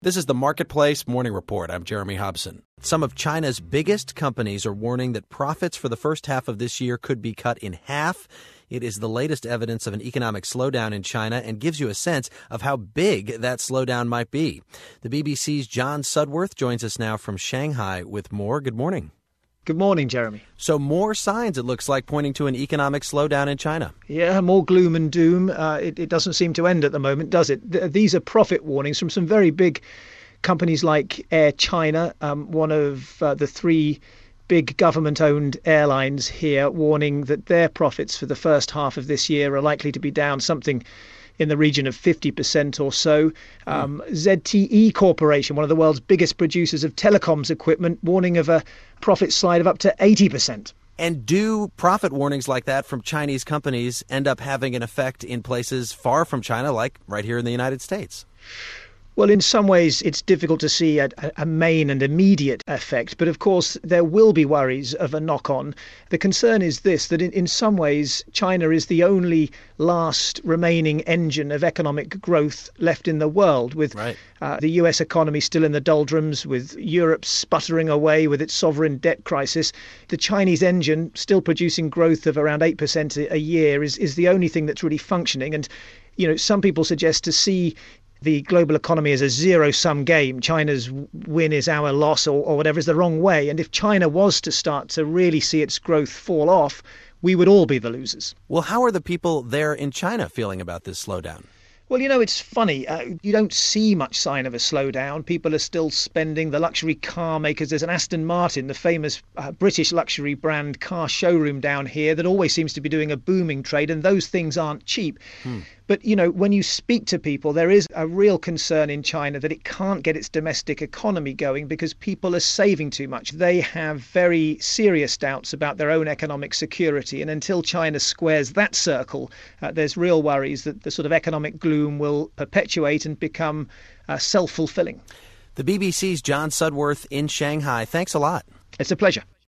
This is the Marketplace Morning Report. I'm Jeremy Hobson. Some of China's biggest companies are warning that profits for the first half of this year could be cut in half. It is the latest evidence of an economic slowdown in China and gives you a sense of how big that slowdown might be. The BBC's John Sudworth joins us now from Shanghai with more. Good morning. Good morning, Jeremy. So more signs, it looks like, pointing to an economic slowdown in China. Yeah, more gloom and doom. It doesn't seem to end at the moment, does it? These are profit warnings from some very big companies like Air China, one of the three big government-owned airlines here, warning that their profits for the first half of this year are likely to be down something in the region of 50% or so. ZTE Corporation, one of the world's biggest producers of telecoms equipment, warning of a profit slide of up to 80%. And do profit warnings like that from Chinese companies end up having an effect in places far from China, like right here in the United States? Well, in some ways, it's difficult to see a main and immediate effect. But of course, there will be worries of a knock-on. The concern is this, that in some ways, China is the only last remaining engine of economic growth left in the world, with the US economy still in the doldrums, with Europe sputtering away with its sovereign debt crisis. The Chinese engine, still producing growth of around 8% a year, is the only thing that's really functioning. And, you know, some people suggest to see the global economy is a zero-sum game. China's win is our loss, or whatever, is the wrong way. And if China was to start to really see its growth fall off, we would all be the losers. Well, how are the people there in China feeling about this slowdown? Well, you know, it's funny. You don't see much sign of a slowdown. People are still spending. The luxury car makers, there's an Aston Martin, the famous British luxury brand car showroom down here that always seems to be doing a booming trade, and those things aren't cheap. But, you know, when you speak to people, there is a real concern in China that it can't get its domestic economy going because people are saving too much. They have very serious doubts about their own economic security. And until China squares that circle, there's real worries that the sort of economic gloom will perpetuate and become self-fulfilling. The BBC's John Sudworth in Shanghai. Thanks a lot. It's a pleasure.